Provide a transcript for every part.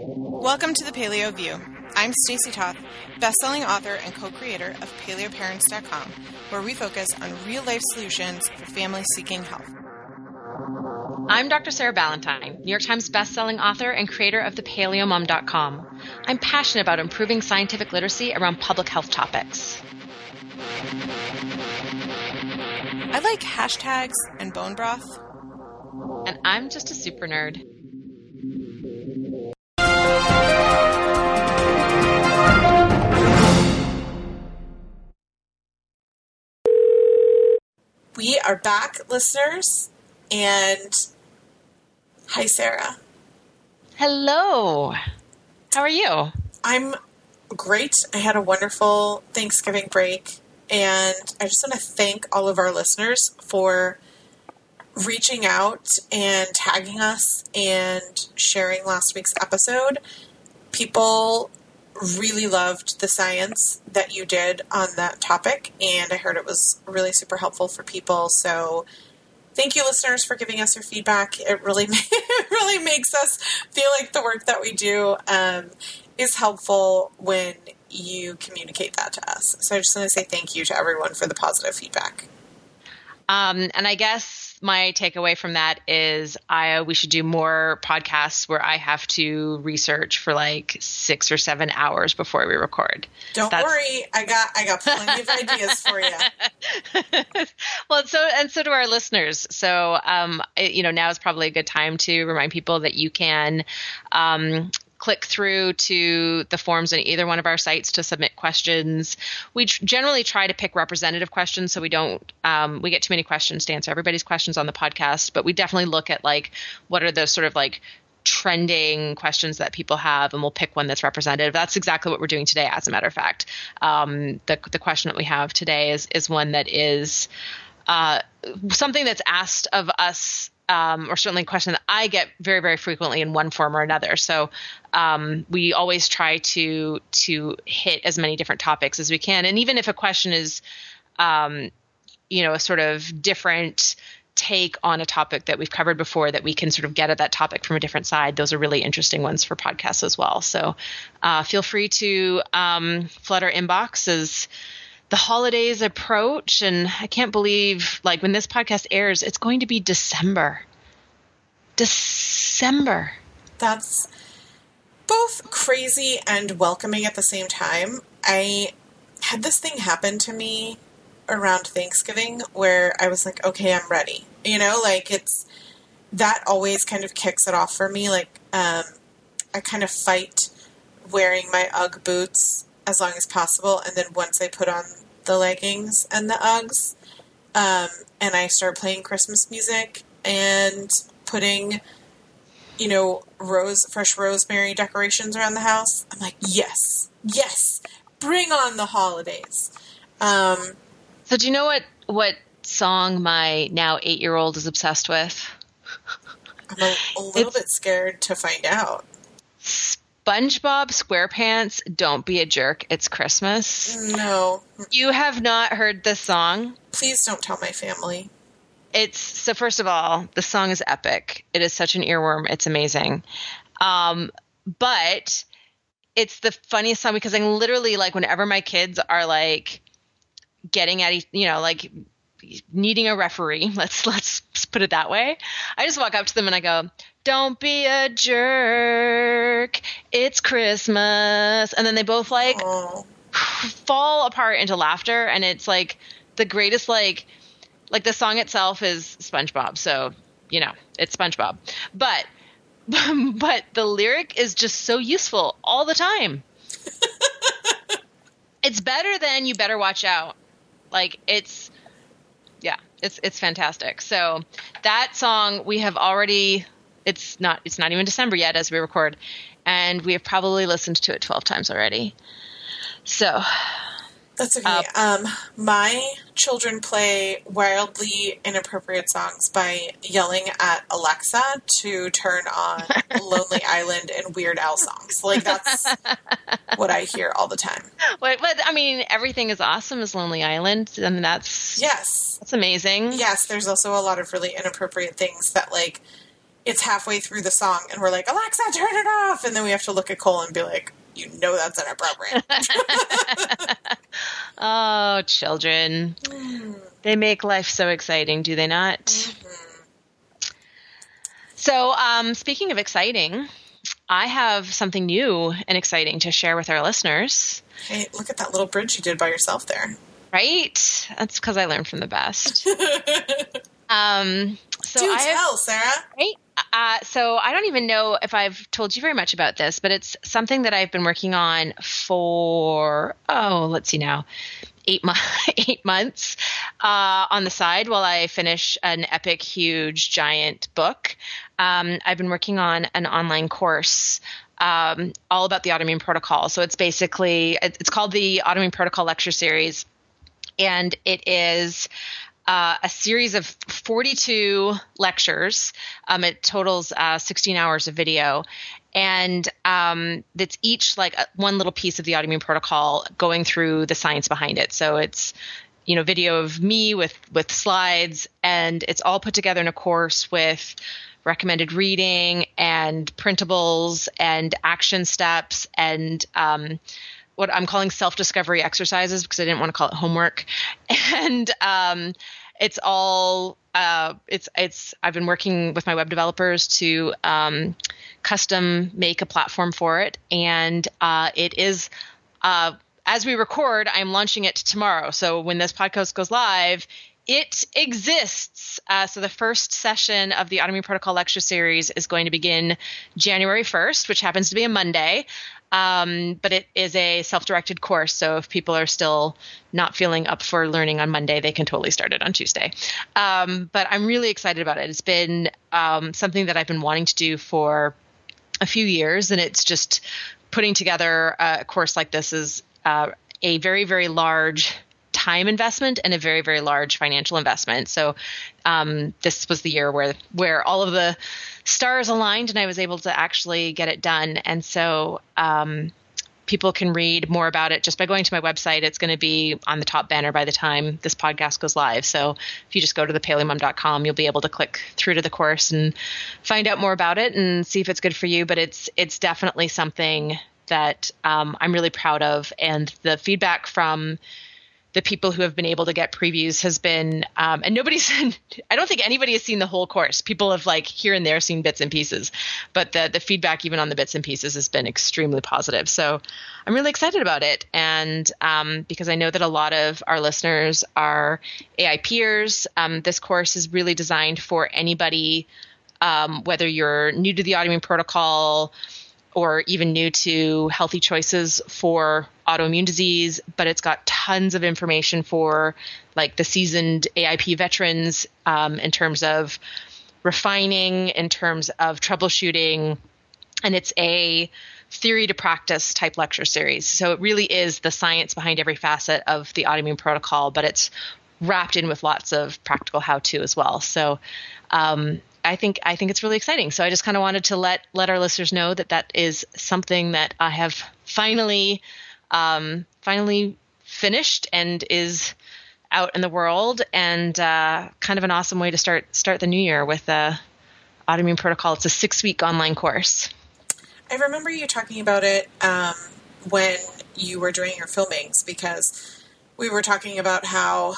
Welcome to the Paleo View. I'm Stacey Toth, best-selling author and co-creator of PaleoParents.com, where we focus on real-life solutions for families seeking health. I'm Dr. Sarah Ballantyne, New York Times best-selling author and creator of thepaleomom.com. I'm passionate about improving scientific literacy around public health topics. I like hashtags and bone broth. And I'm just a super nerd. We are back, listeners, and hi, Sarah. Hello. How are you? I'm great. I had a wonderful Thanksgiving break, and I just want to thank all of our listeners for reaching out and tagging us and sharing last week's episode. People really loved the science that you did on that topic, and I heard it was really super helpful for people. So thank you, listeners, for giving us your feedback. It really makes us feel like the work that we do is helpful when you communicate that to us. So I just want to say thank you to everyone for the positive feedback. And I guess my takeaway from that is we should do more podcasts where I have to research for like 6 or 7 hours before we record. Don't worry, I got plenty of ideas for you. Well, so do our listeners. So now is probably a good time to remind people that you can click through to the forms on either one of our sites to submit questions. We generally try to pick representative questions so we don't we get too many questions to answer everybody's questions on the podcast, but we definitely look at like what are the sort of like trending questions that people have, and we'll pick one that's representative. That's exactly what we're doing today, as a matter of fact. The question that we have today is one that is something that's asked of us, or certainly a question that I get very, very frequently in one form or another. So we always try to hit as many different topics as we can. And even if a question is, a sort of different take on a topic that we've covered before, that we can sort of get at that topic from a different side, those are really interesting ones for podcasts as well. So feel free to flood our inbox as the holidays approach, and I can't believe, like, when this podcast airs, it's going to be December. That's both crazy and welcoming at the same time. I had this thing happen to me around Thanksgiving where I was like, okay, I'm ready. It's that always kind of kicks it off for me. Like, I kind of fight wearing my UGG boots as long as possible, and then once I put on the leggings and the Uggs, and I start playing Christmas music and putting, fresh rosemary decorations around the house, I'm like, yes, bring on the holidays. So do you know what song my now 8-year-old is obsessed with? I'm a little bit scared to find out. SpongeBob SquarePants, Don't Be a Jerk, It's Christmas. No. You have not heard this song? Please don't tell my family. So first of all, the song is epic. It is such an earworm. It's amazing. But it's the funniest song because I'm literally like, whenever my kids are like getting at, like needing a referee, let's put it that way, I just walk up to them and I go, don't be a jerk, it's Christmas. And then they both like fall apart into laughter. And it's like the greatest, like the song itself is SpongeBob. So, it's SpongeBob, but the lyric is just so useful all the time. It's better than You Better Watch Out. Like it's fantastic. So that song we have already, it's not even December yet as we record, and we have probably listened to it 12 times already. So that's okay. My children play wildly inappropriate songs by yelling at Alexa to turn on Lonely Island and Weird Al songs. Like, that's what I hear all the time. But I mean, Everything Is Awesome is Lonely Island. I mean, that's amazing. Yes, there's also a lot of really inappropriate things that, like, it's halfway through the song and we're like, Alexa, turn it off. And then we have to look at Cole and be like, you know that's inappropriate. Oh, children. They make life so exciting, do they not? Mm-hmm. So, speaking of exciting, I have something new and exciting to share with our listeners. Hey, look at that little bridge you did by yourself there. Right? That's because I learned from the best. So tell, Sarah. Right? So I don't even know if I've told you very much about this, but it's something that I've been working on for, let's see now, 8 months on the side while I finish an epic, huge, giant book. I've been working on an online course all about the Autoimmune Protocol. So it's called the Autoimmune Protocol Lecture Series, and it is a series of 42 lectures. It totals 16 hours of video. And it's each like one little piece of the Autoimmune Protocol going through the science behind it. So it's, video of me with slides, and it's all put together in a course with recommended reading and printables and action steps and what I'm calling self-discovery exercises, because I didn't want to call it homework. And it's all I've been working with my web developers to custom make a platform for it. And it is, as we record, I'm launching it tomorrow. So when this podcast goes live, it exists. So the first session of the Autoimmune Protocol Lecture Series is going to begin January 1st, which happens to be a Monday. But it is a self-directed course. So if people are still not feeling up for learning on Monday, they can totally start it on Tuesday. But I'm really excited about it. It's been something that I've been wanting to do for a few years, and it's just putting together a course like this is a very, very large time investment and a very, very large financial investment. So this was the year where all of the stars aligned and I was able to actually get it done. And so people can read more about it just by going to my website. It's going to be on the top banner by the time this podcast goes live. So if you just go to thepaleomom.com, you'll be able to click through to the course and find out more about it and see if it's good for you. But it's definitely something that I'm really proud of. And the feedback from the people who have been able to get previews has been, and I don't think anybody has seen the whole course. People have like here and there seen bits and pieces, but the feedback even on the bits and pieces has been extremely positive. So I'm really excited about it. And because I know that a lot of our listeners are AI peers, this course is really designed for anybody, whether you're new to the Autoimmune Protocol or even new to healthy choices for autoimmune disease, but it's got tons of information for like the seasoned AIP veterans in terms of refining, in terms of troubleshooting, and it's a theory to practice type lecture series. So it really is the science behind every facet of the Autoimmune Protocol, but it's wrapped in with lots of practical how-to as well. So I think it's really exciting. So I just kind of wanted to let our listeners know that is something that I have finally finished and is out in the world, and kind of an awesome way to start the new year with the Autoimmune Protocol. It's a 6-week online course. I remember you talking about it when you were doing your filmings, because we were talking about how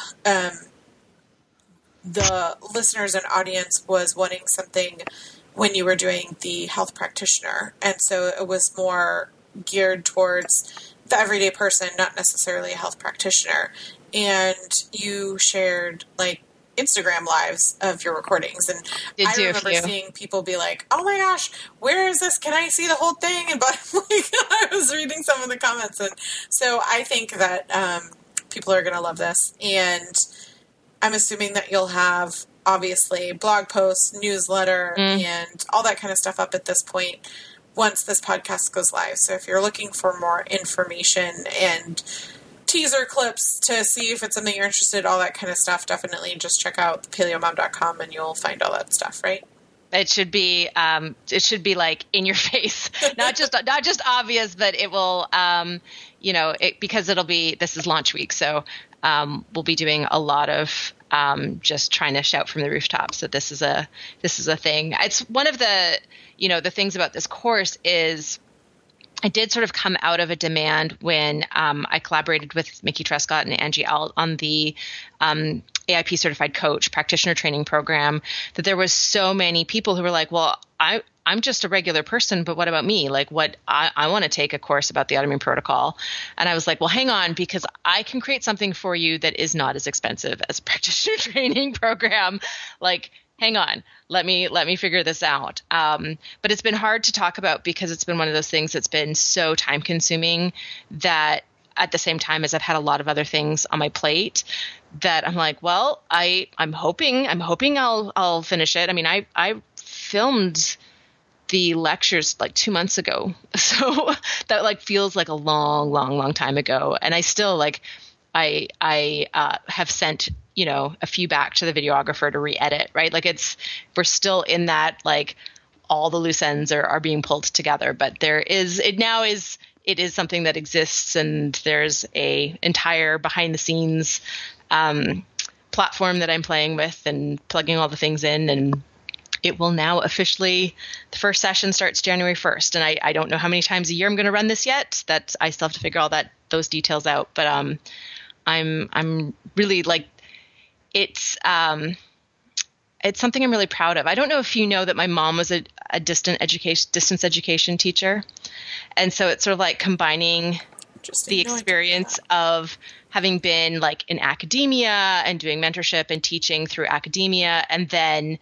the listeners and audience was wanting something when you were doing the health practitioner. And so it was more geared towards the everyday person, not necessarily a health practitioner. And you shared like Instagram lives of your recordings. And I remember seeing people be like, oh my gosh, where is this? Can I see the whole thing? And but like, I was reading some of the comments. And so I think that people are going to love this. And I'm assuming that you'll have, obviously, blog posts, newsletter, and all that kind of stuff up at this point once this podcast goes live. So if you're looking for more information and teaser clips to see if it's something you're interested in, all that kind of stuff, definitely just check out thepaleomom.com and you'll find all that stuff, right? It should be like in your face, not just obvious, but it will, because this is launch week. So we'll be doing a lot of just trying to shout from the rooftops that this is a thing. It's one of the, the things about this course is I did sort of come out of a demand when I collaborated with Mickey Trescott and Angie Alt on the AIP Certified Coach Practitioner Training Program, that there was so many people who were like, well, I'm just a regular person, but what about me? Like, what I want to take a course about the autoimmune protocol. And I was like, well, hang on, because I can create something for you that is not as expensive as a practitioner training program. Like, hang on, let me figure this out. But it's been hard to talk about because it's been one of those things that's been so time consuming that at the same time as I've had a lot of other things on my plate that I'm like, well, I'm hoping I'll finish it. I mean, I filmed the lectures like 2 months ago. So that like feels like a long time ago. And I still like, I have sent, a few back to the videographer to re-edit, right? Like we're still in that, like all the loose ends are being pulled together, but it is something that exists, and there's a entire behind the scenes platform that I'm playing with and plugging all the things in, and it will now officially, the first session starts January 1st. And I don't know how many times a year I'm going to run this yet. That I still have to figure those details out. But I'm really like, it's something I'm really proud of. I don't know if you know that my mom was a distance education teacher. And so it's sort of like combining the experience of having been like in academia and doing mentorship and teaching through academia, and then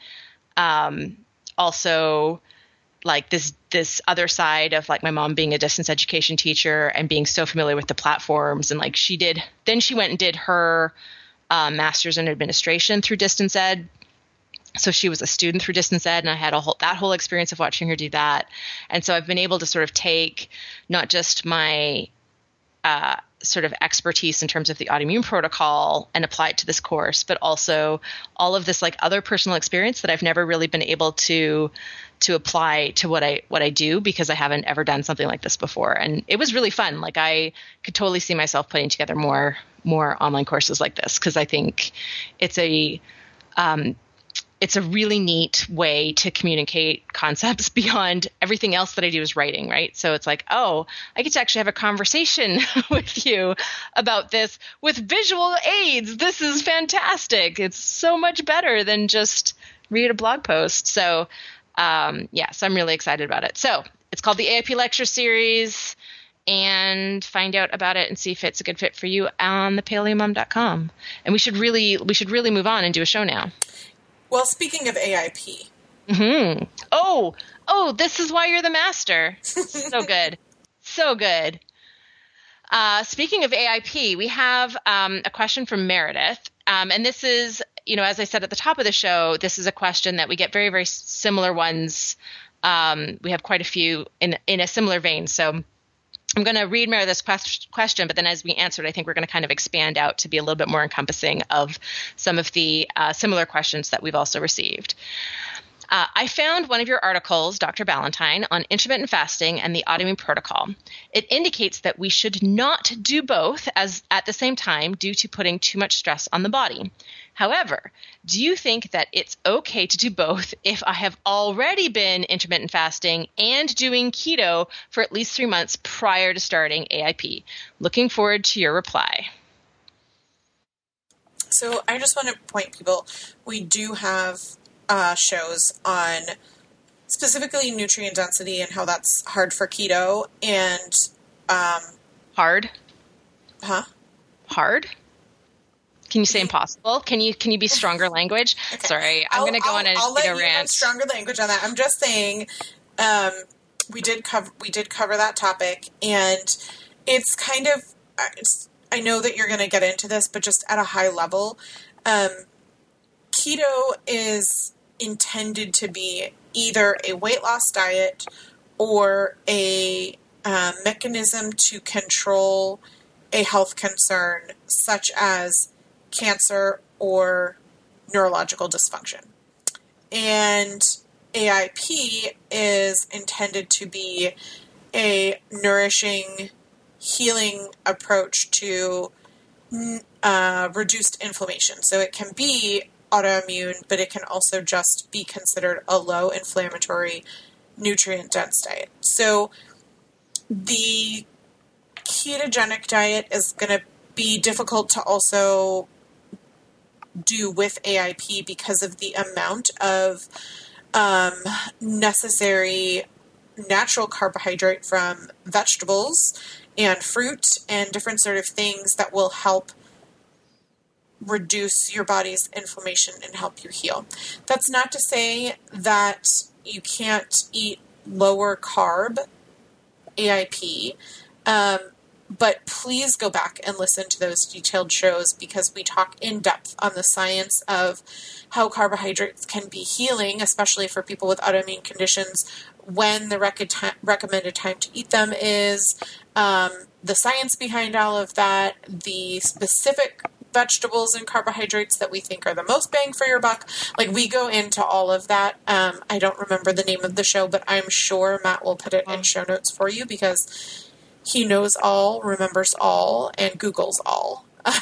also like this other side of like my mom being a distance education teacher and being so familiar with the platforms. And like she went and did her master's in administration through distance ed. So she was a student through distance ed, and I had that whole experience of watching her do that. And so I've been able to sort of take not just my sort of expertise in terms of the autoimmune protocol and apply it to this course, but also all of this like other personal experience that I've never really been able to apply to what I do, because I haven't ever done something like this before. And it was really fun. Like I could totally see myself putting together more online courses like this, because I think it's a really neat way to communicate concepts beyond everything else that I do is writing, right? So it's like, oh, I get to actually have a conversation with you about this with visual aids. This is fantastic. It's so much better than just read a blog post. So so I'm really excited about it. So it's called the AIP Lecture Series, and find out about it and see if it's a good fit for you on thepaleomom.com. And we should really move on and do a show now. Well, speaking of AIP. Mm-hmm. Oh, this is why you're the master. So good. So good. Speaking of AIP, we have a question from Meredith. And this is, as I said at the top of the show, this is a question that we get very, very similar ones. We have quite a few in a similar vein. So I'm going to read Meredith's question, but then as we answer it, I think we're going to kind of expand out to be a little bit more encompassing of some of the similar questions that we've also received. I found one of your articles, Dr. Ballantyne, on intermittent fasting and the autoimmune protocol. It indicates that we should not do both at the same time due to putting too much stress on the body. However, do you think that it's okay to do both if I have already been intermittent fasting and doing keto for at least 3 months prior to starting AIP? Looking forward to your reply. So I just want to point people, we do have shows on specifically nutrient density and how that's hard for keto and hard? Huh? Hard? Can you say impossible? Can you be stronger language? Okay. Sorry, I'm going to go on a I'll let you rant. Know stronger language on that. I'm just saying we did cover that topic, and it's kind of I know that you're going to get into this, but just at a high level, keto is intended to be either a weight loss diet or a mechanism to control a health concern such as cancer or neurological dysfunction. And AIP is intended to be a nourishing, healing approach to reduced inflammation. So it can be autoimmune, but it can also just be considered a low inflammatory, nutrient dense diet. So the ketogenic diet is going to be difficult to also do with AIP because of the amount of necessary natural carbohydrate from vegetables and fruit and different sort of things that will help reduce your body's inflammation and help you heal. That's not to say that you can't eat lower carb AIP, but please go back and listen to those detailed shows because we talk in depth on the science of how carbohydrates can be healing, especially for people with autoimmune conditions, when the recommended time to eat them is, the science behind all of that, the specific vegetables and carbohydrates that we think are the most bang for your buck. Like, we go into all of that. I don't remember the name of the show, but I'm sure Matt will put it in show notes for you because he knows all, remembers all, and Googles all.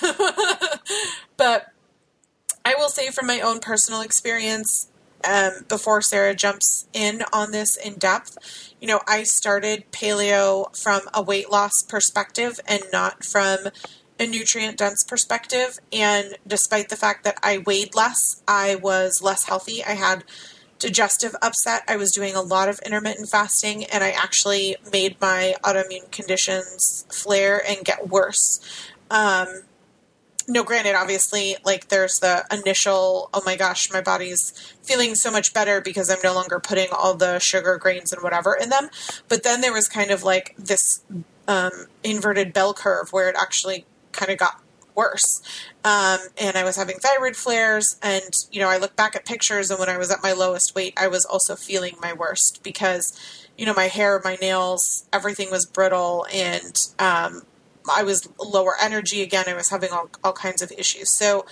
But I will say from my own personal experience, before Sarah jumps in on this in depth, I started paleo from a weight loss perspective and not from a nutrient dense perspective. And despite the fact that I weighed less, I was less healthy. I had digestive upset. I was doing a lot of intermittent fasting, and I actually made my autoimmune conditions flare and get worse. Granted, obviously, like, there's the initial, oh my gosh, my body's feeling so much better because I'm no longer putting all the sugar, grains, and whatever in them. But then there was kind of like this inverted bell curve where it actually kind of got worse. And I was having thyroid flares, and, I look back at pictures, and when I was at my lowest weight, I was also feeling my worst because, my hair, my nails, everything was brittle, and I was lower energy again. I was having all kinds of issues. So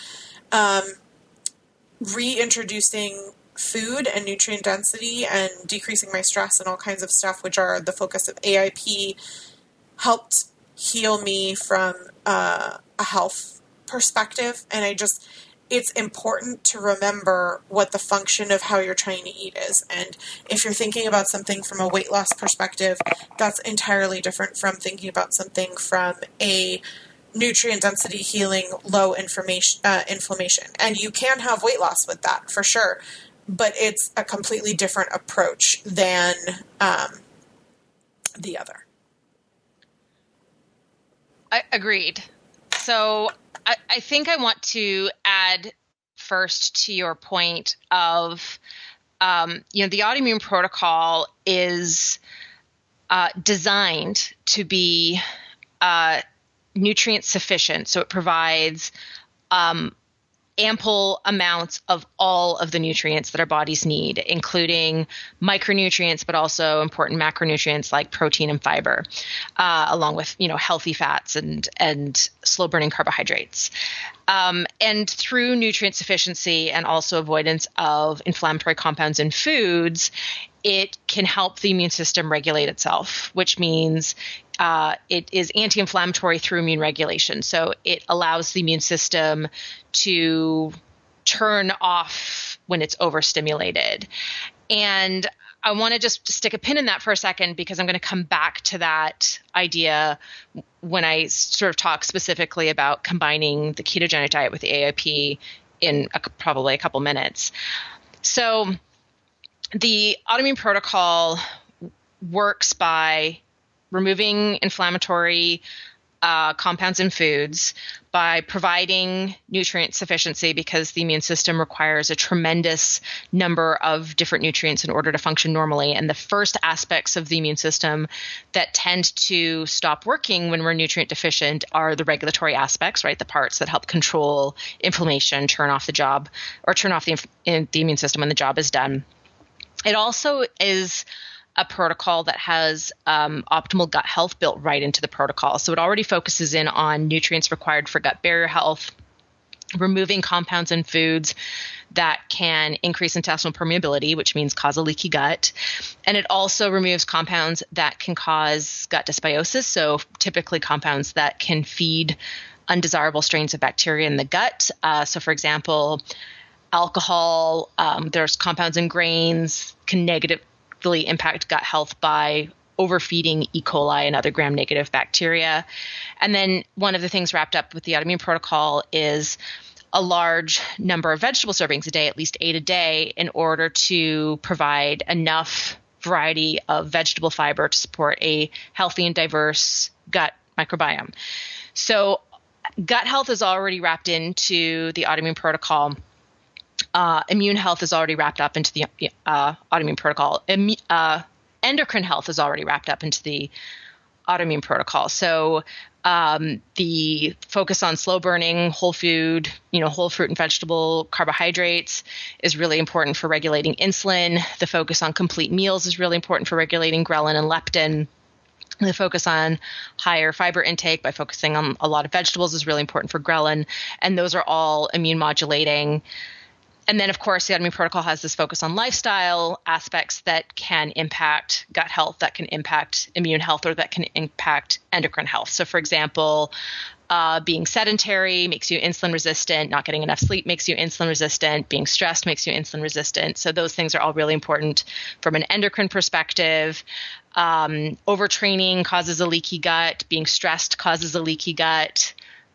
reintroducing food and nutrient density and decreasing my stress and all kinds of stuff, which are the focus of AIP, helped heal me from a health perspective. And it's important to remember what the function of how you're trying to eat is. And if you're thinking about something from a weight loss perspective, that's entirely different from thinking about something from a nutrient density healing, low inflammation. And you can have weight loss with that for sure, but it's a completely different approach than the other. Agreed. So I think I want to add first to your point of, the autoimmune protocol is designed to be nutrient sufficient. So it provides ample amounts of all of the nutrients that our bodies need, including micronutrients, but also important macronutrients like protein and fiber, along with, healthy fats and slow burning carbohydrates. And through nutrient sufficiency and also avoidance of inflammatory compounds in foods, it can help the immune system regulate itself, which means it is anti-inflammatory through immune regulation. So it allows the immune system to turn off when it's overstimulated. And I want to just stick a pin in that for a second because I'm going to come back to that idea when I sort of talk specifically about combining the ketogenic diet with the AIP in probably a couple minutes. So the autoimmune protocol works by removing inflammatory compounds in foods, by providing nutrient sufficiency because the immune system requires a tremendous number of different nutrients in order to function normally. And the first aspects of the immune system that tend to stop working when we're nutrient deficient are the regulatory aspects, right? The parts that help control inflammation, turn off the immune system when the job is done. It also is a protocol that has optimal gut health built right into the protocol. So it already focuses in on nutrients required for gut barrier health, removing compounds in foods that can increase intestinal permeability, which means cause a leaky gut. And it also removes compounds that can cause gut dysbiosis, so typically compounds that can feed undesirable strains of bacteria in the gut. So, for example, alcohol, there's compounds in grains can negatively impact gut health by overfeeding E. coli and other gram-negative bacteria. And then one of the things wrapped up with the autoimmune protocol is a large number of vegetable servings a day, at least 8 a day, in order to provide enough variety of vegetable fiber to support a healthy and diverse gut microbiome. So gut health is already wrapped into the autoimmune protocol. Immune health is already wrapped up into the autoimmune protocol. Endocrine health is already wrapped up into the autoimmune protocol. So the focus on slow burning, whole food, whole fruit and vegetable carbohydrates is really important for regulating insulin. The focus on complete meals is really important for regulating ghrelin and leptin. The focus on higher fiber intake by focusing on a lot of vegetables is really important for ghrelin. And those are all immune modulating. And then, of course, the autoimmune protocol has this focus on lifestyle aspects that can impact gut health, that can impact immune health, or that can impact endocrine health. So, for example, being sedentary makes you insulin resistant. Not getting enough sleep makes you insulin resistant. Being stressed makes you insulin resistant. So those things are all really important from an endocrine perspective. Overtraining causes a leaky gut. Being stressed causes a leaky gut.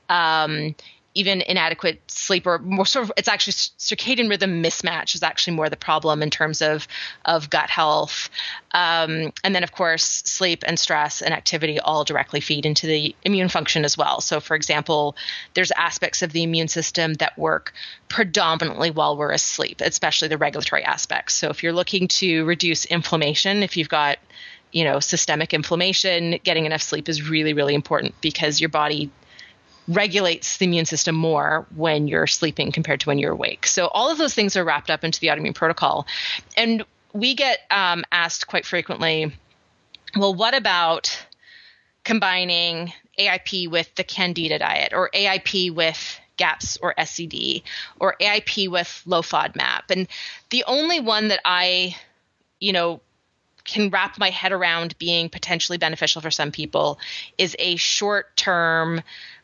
Even inadequate sleep, or more sort of, it's actually circadian rhythm mismatch is actually more the problem in terms of gut health. And then, of course, sleep and stress and activity all directly feed into the immune function as well. So, for example, there's aspects of the immune system that work predominantly while we're asleep, especially the regulatory aspects. So if you're looking to reduce inflammation, if you've got systemic inflammation, getting enough sleep is really, really important because your body regulates the immune system more when you're sleeping compared to when you're awake. So all of those things are wrapped up into the autoimmune protocol. And we get asked quite frequently, well, what about combining AIP with the Candida diet, or AIP with GAPS or SCD, or AIP with low FODMAP? And the only one that I, can wrap my head around being potentially beneficial for some people is a short-term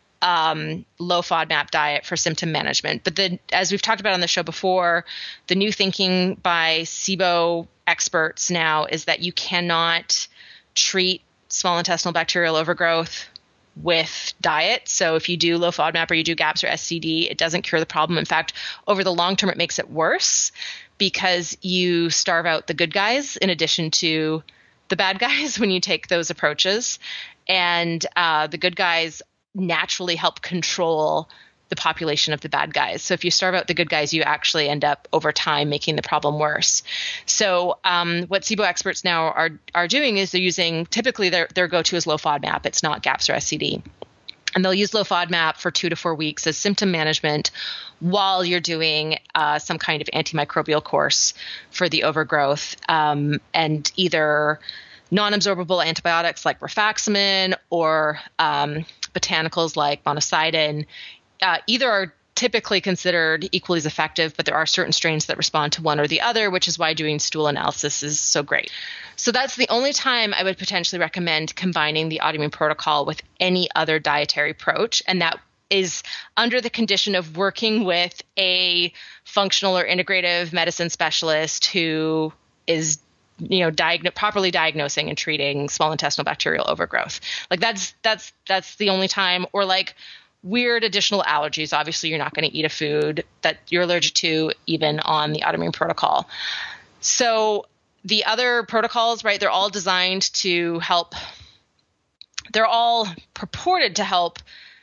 low FODMAP diet for symptom management. But then, as we've talked about on the show before, the new thinking by SIBO experts now is that you cannot treat small intestinal bacterial overgrowth with diet. So if you do low FODMAP or you do GAPS or SCD, it doesn't cure the problem. In fact, over the long term, it makes it worse because you starve out the good guys in addition to the bad guys when you take those approaches. And the good guys naturally help control the population of the bad guys. So if you starve out the good guys, you actually end up over time making the problem worse. So what SIBO experts now are doing is they're using, typically their go-to is low FODMAP. It's not GAPS or SCD. And they'll use low FODMAP for 2 to 4 weeks as symptom management while you're doing some kind of antimicrobial course for the overgrowth, and either non-absorbable antibiotics like rifaximin or botanicals like monocidin. Either are typically considered equally as effective, but there are certain strains that respond to one or the other, which is why doing stool analysis is so great. So that's the only time I would potentially recommend combining the autoimmune protocol with any other dietary approach, and that is under the condition of working with a functional or integrative medicine specialist who is properly diagnosing and treating small intestinal bacterial overgrowth. Like that's the only time. Or like weird additional allergies. Obviously, you're not going to eat a food that you're allergic to, even on the autoimmune protocol. So the other protocols, right, they're all designed to help. They're all purported to help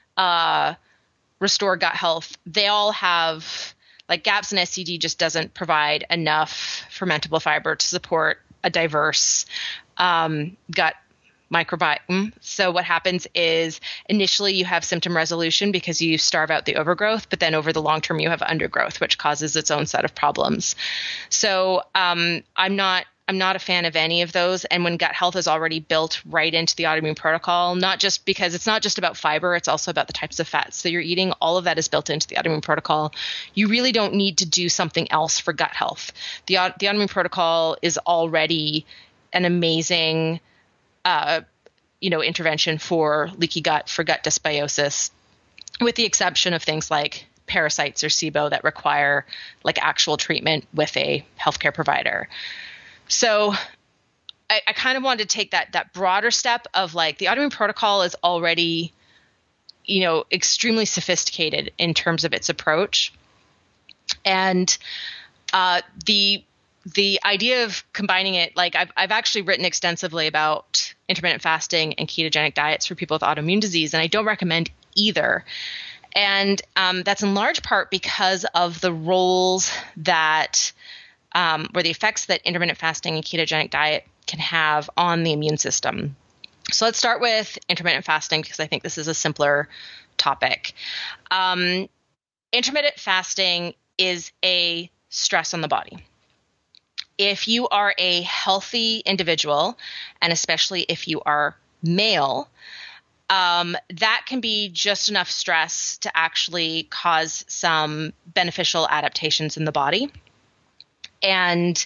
restore gut health. They all have, like GAPS and SCD just doesn't provide enough fermentable fiber to support a diverse gut microbiome. So what happens is initially you have symptom resolution because you starve out the overgrowth, but then over the long term you have undergrowth, which causes its own set of problems. So I'm not a fan of any of those. And when gut health is already built right into the autoimmune protocol, not just because it's not just about fiber, it's also about the types of fats that you're eating. All of that is built into the autoimmune protocol. You really don't need to do something else for gut health. The autoimmune protocol is already an amazing, intervention for leaky gut, for gut dysbiosis. with the exception of things like parasites or SIBO that require like actual treatment with a healthcare provider. So I kind of wanted to take that broader step of like the autoimmune protocol is already, extremely sophisticated in terms of its approach. And the idea of combining it, like I've actually written extensively about intermittent fasting and ketogenic diets for people with autoimmune disease, and I don't recommend either. And that's in large part because of the roles that, or the effects that intermittent fasting and ketogenic diet can have on the immune system. So let's start with intermittent fasting because I think this is a simpler topic. Intermittent fasting is a stress on the body. If you are a healthy individual, and especially if you are male, that can be just enough stress to actually cause some beneficial adaptations in the body. And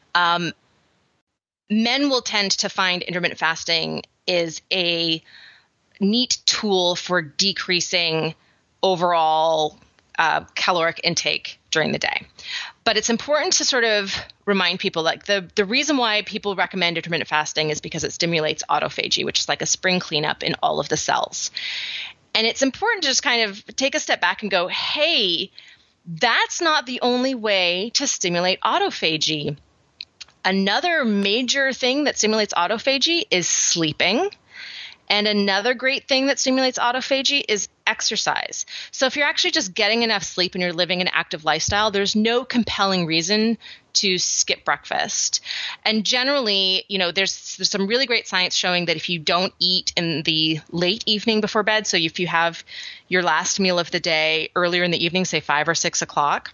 men will tend to find intermittent fasting is a neat tool for decreasing overall caloric intake during the day. But it's important to sort of remind people, like the reason why people recommend intermittent fasting is because it stimulates autophagy, which is like a spring cleanup in all of the cells. And it's important to just kind of take a step back and go, hey, that's not the only way to stimulate autophagy. Another major thing that stimulates autophagy is sleeping. And another great thing that stimulates autophagy is exercise. So if you're actually just getting enough sleep and you're living an active lifestyle, there's no compelling reason to skip breakfast. And generally, there's some really great science showing that if you don't eat in the late evening before bed, so if you have your last meal of the day earlier in the evening, say 5 or 6 o'clock,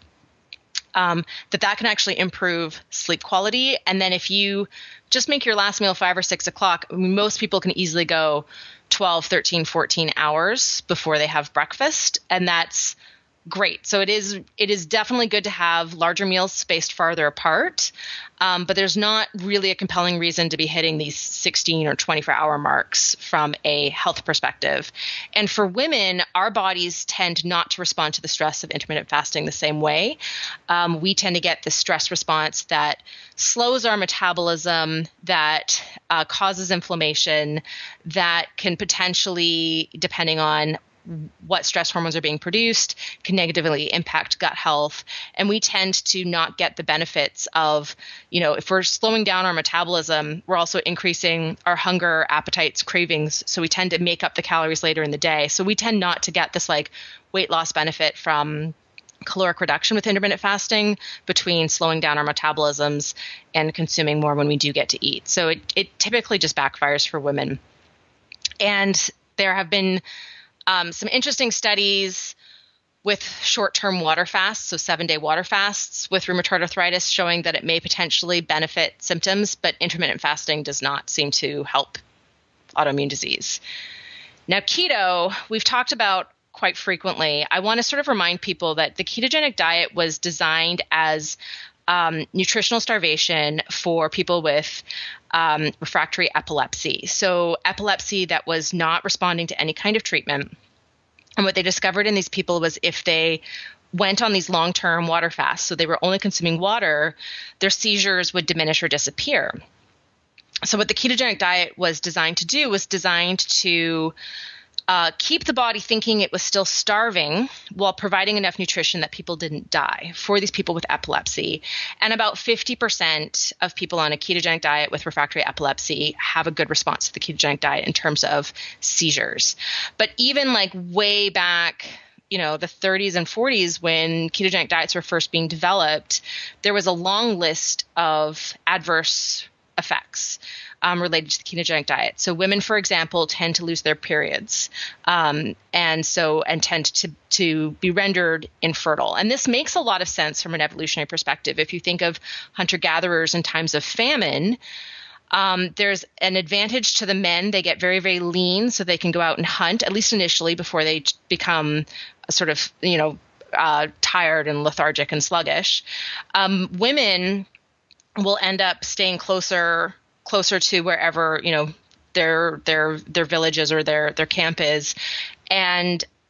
that can actually improve sleep quality. And then if you just make your last meal 5 or 6 o'clock, most people can easily go 12, 13, 14 hours before they have breakfast. And that's great. So it is definitely good to have larger meals spaced farther apart. But there's not really a compelling reason to be hitting these 16 or 24-hour marks from a health perspective. And for women, our bodies tend not to respond to the stress of intermittent fasting the same way. We tend to get the stress response that slows our metabolism, that causes inflammation, that can potentially, depending on what stress hormones are being produced, can negatively impact gut health. And we tend to not get the benefits of, if we're slowing down our metabolism, we're also increasing our hunger, appetites, cravings. So we tend to make up the calories later in the day. So we tend not to get this like weight loss benefit from caloric reduction with intermittent fasting between slowing down our metabolisms and consuming more when we do get to eat. So it typically just backfires for women. And there have been some interesting studies with short-term water fasts, so 7-day water fasts with rheumatoid arthritis, showing that it may potentially benefit symptoms, but intermittent fasting does not seem to help autoimmune disease. Now, keto, we've talked about quite frequently. I want to sort of remind people that the ketogenic diet was designed as nutritional starvation for people with refractory epilepsy. So epilepsy that was not responding to any kind of treatment. And what they discovered in these people was if they went on these long-term water fasts, so they were only consuming water, their seizures would diminish or disappear. So what the ketogenic diet was designed to do was designed to keep the body thinking it was still starving while providing enough nutrition that people didn't die for these people with epilepsy. And about 50% of people on a ketogenic diet with refractory epilepsy have a good response to the ketogenic diet in terms of seizures. But even like way back, the 30s and 40s when ketogenic diets were first being developed, there was a long list of adverse effects related to the ketogenic diet. So women, for example, tend to lose their periods, and tend to be rendered infertile. And this makes a lot of sense from an evolutionary perspective. If you think of hunter-gatherers in times of famine, there's an advantage to the men. They get very, very lean, so they can go out and hunt, at least initially, before they become sort of, tired and lethargic and sluggish. Women will end up staying closer to wherever their village is or their camp is, and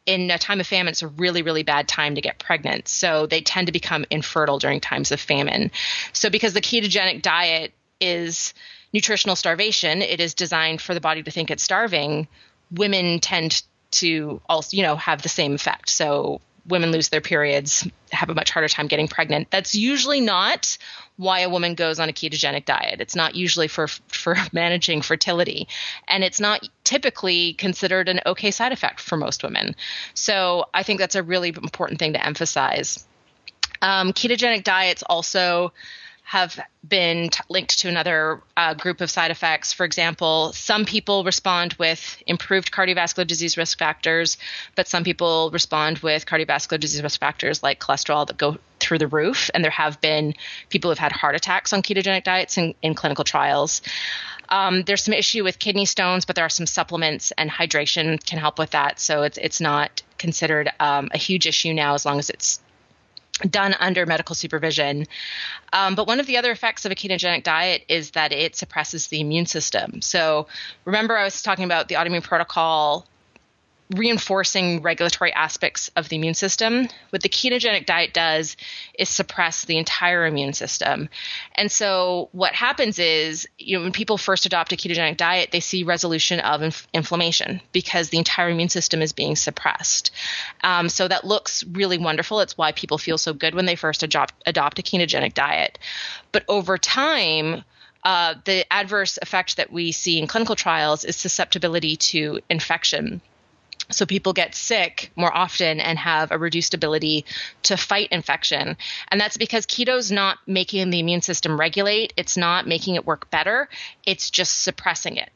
in a time of famine, it's a really, really bad time to get pregnant. So they tend to become infertile during times of famine. So because the ketogenic diet is nutritional starvation, it is designed for the body to think it's starving, women tend to also, have the same effect. So women lose their periods, have a much harder time getting pregnant. That's usually not why a woman goes on a ketogenic diet. It's not usually for managing fertility, and it's not typically considered an okay side effect for most women. So I think that's a really important thing to emphasize. Ketogenic diets also have been linked to another group of side effects. For example, some people respond with improved cardiovascular disease risk factors, but some people respond with cardiovascular disease risk factors like cholesterol that go through the roof. And there have been people who've had heart attacks on ketogenic diets in clinical trials. There's some issue with kidney stones, but there are some supplements, and hydration can help with that. So it's not considered a huge issue now, as long as it's done under medical supervision. But one of the other effects of a ketogenic diet is that it suppresses the immune system. So remember, I was talking about the autoimmune protocol reinforcing regulatory aspects of the immune system. What the ketogenic diet does is suppress the entire immune system. And so what happens is, when people first adopt a ketogenic diet, they see resolution of inflammation because the entire immune system is being suppressed. So that looks really wonderful. It's why people feel so good when they first adopt a ketogenic diet. But over time, the adverse effect that we see in clinical trials is susceptibility to infection. So people get sick more often and have a reduced ability to fight infection. And that's because keto's not making the immune system regulate. It's not making it work better. It's just suppressing it.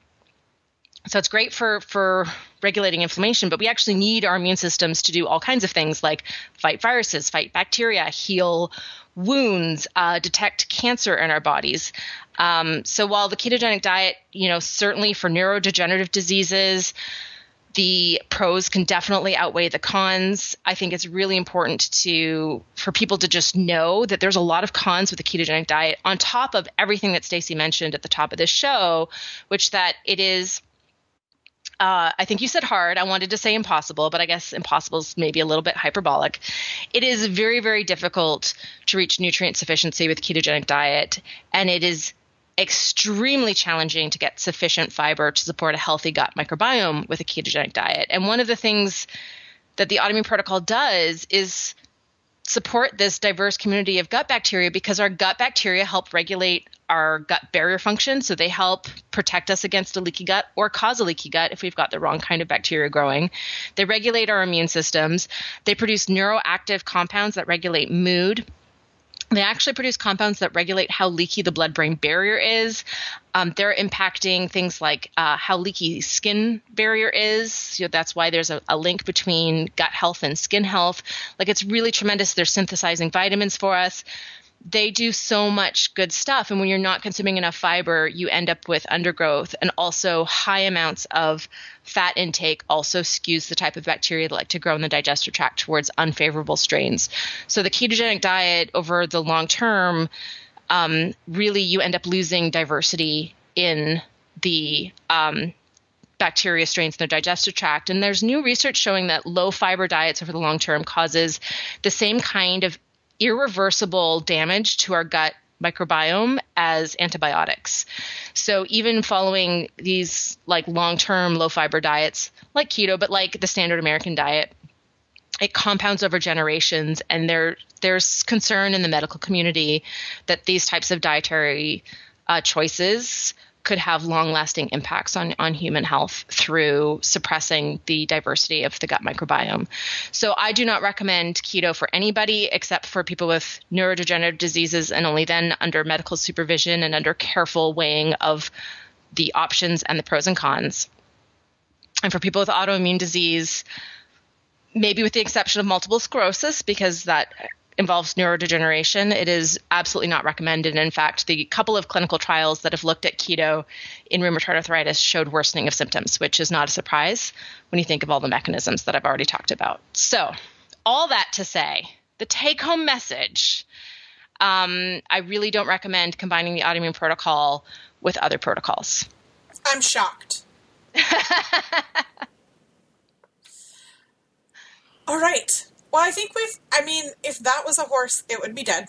So it's great for regulating inflammation, but we actually need our immune systems to do all kinds of things like fight viruses, fight bacteria, heal wounds, detect cancer in our bodies. So while the ketogenic diet, certainly for neurodegenerative diseases, the pros can definitely outweigh the cons. I think it's really important for people to just know that there's a lot of cons with the ketogenic diet on top of everything that Stacey mentioned at the top of this show, which that it is, I think you said hard. I wanted to say impossible, but I guess impossible is maybe a little bit hyperbolic. It is very, very difficult to reach nutrient sufficiency with ketogenic diet, and it is extremely challenging to get sufficient fiber to support a healthy gut microbiome with a ketogenic diet. And one of the things that the autoimmune protocol does is support this diverse community of gut bacteria, because our gut bacteria help regulate our gut barrier function. So they help protect us against a leaky gut or cause a leaky gut if we've got the wrong kind of bacteria growing. They regulate our immune systems. They produce neuroactive compounds that regulate mood. They actually produce compounds that regulate how leaky the blood-brain barrier is. They're impacting things like how leaky skin barrier is. That's why there's a link between gut health and skin health. It's really tremendous. They're synthesizing vitamins for us. They do so much good stuff. And when you're not consuming enough fiber, you end up with undergrowth, and also high amounts of fat intake also skews the type of bacteria that like to grow in the digestive tract towards unfavorable strains. So the ketogenic diet over the long term, really you end up losing diversity in the bacteria strains in the digestive tract. And there's new research showing that low fiber diets over the long term causes the same kind of irreversible damage to our gut microbiome as antibiotics. So even following these long-term low fiber diets like keto, but like the standard American diet, it compounds over generations. And there's concern in the medical community that these types of dietary choices could have long-lasting impacts on human health through suppressing the diversity of the gut microbiome. So I do not recommend keto for anybody except for people with neurodegenerative diseases, and only then under medical supervision and under careful weighing of the options and the pros and cons. And for people with autoimmune disease, maybe with the exception of multiple sclerosis, because that involves neurodegeneration, it is absolutely not recommended. And in fact, the couple of clinical trials that have looked at keto in rheumatoid arthritis showed worsening of symptoms, which is not a surprise when you think of all the mechanisms that I've already talked about. So all that to say, the take-home message, I really don't recommend combining the autoimmune protocol with other protocols. I'm shocked. All right. Well, I think if that was a horse, it would be dead.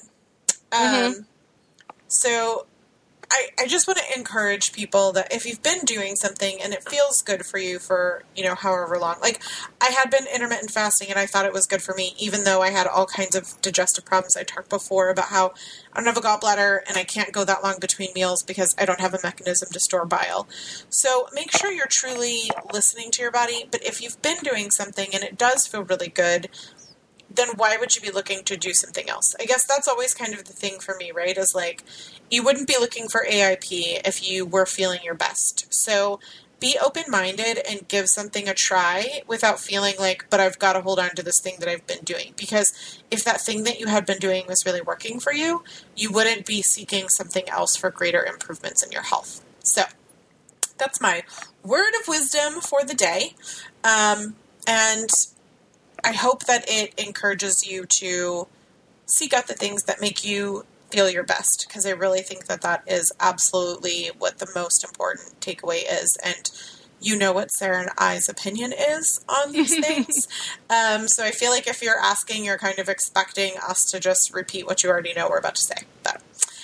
So I just want to encourage people that if you've been doing something and it feels good for you for, however long, like I had been intermittent fasting and I thought it was good for me, even though I had all kinds of digestive problems. I talked before about how I don't have a gallbladder and I can't go that long between meals because I don't have a mechanism to store bile. So make sure you're truly listening to your body. But if you've been doing something and it does feel really good, then why would you be looking to do something else? I guess that's always kind of the thing for me, right? Is like, you wouldn't be looking for AIP if you were feeling your best. So be open-minded and give something a try without feeling like, but I've got to hold on to this thing that I've been doing. Because if that thing that you had been doing was really working for you, you wouldn't be seeking something else for greater improvements in your health. So that's my word of wisdom for the day. And I hope that it encourages you to seek out the things that make you feel your best, because I really think that that is absolutely what the most important takeaway is. And you know what Sarah and I's opinion is on these things. So I feel like if you're asking, you're kind of expecting us to just repeat what you already know we're about to say. But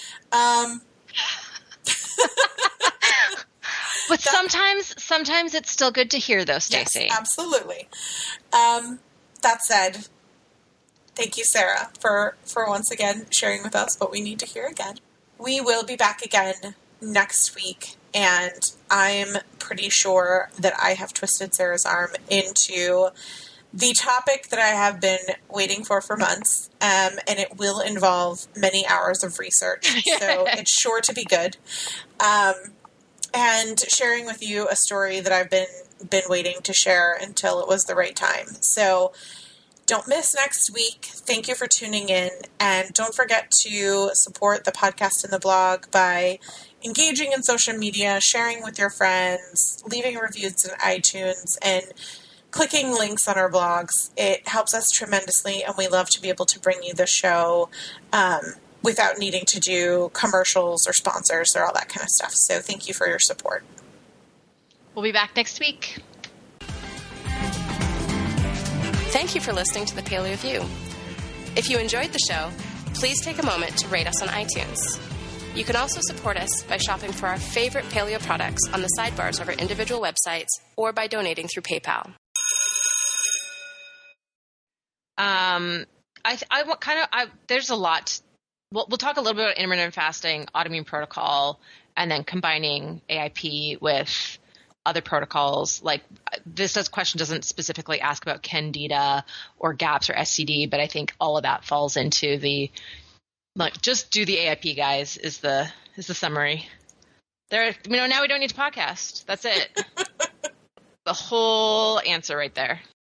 but sometimes it's still good to hear, though, Stacey. Yes, absolutely. That said, thank you, Sarah, for once again sharing with us what we need to hear again. We will be back again next week, and I'm pretty sure that I have twisted Sarah's arm into the topic that I have been waiting for months, and it will involve many hours of research, so it's sure to be good. And sharing with you a story that I've been waiting to share until it was the right time. So don't miss next week. Thank you for tuning in. And don't forget to support the podcast and the blog by engaging in social media, sharing with your friends, leaving reviews in iTunes, and clicking links on our blogs. It helps us tremendously, and we love to be able to bring you the show without needing to do commercials or sponsors or all that kind of stuff. So thank you for your support. We'll be back next week. Thank you for listening to The Paleo View. If you enjoyed the show, please take a moment to rate us on iTunes. You can also support us by shopping for our favorite paleo products on the sidebars of our individual websites or by donating through PayPal. There's a lot. We'll talk a little bit about intermittent fasting, autoimmune protocol, and then combining AIP with other protocols. Like this question doesn't specifically ask about Candida or GAPS or SCD, but I think all of that falls into the just do the AIP, guys. Is the summary. Now we don't need to podcast. That's it. The whole answer right there.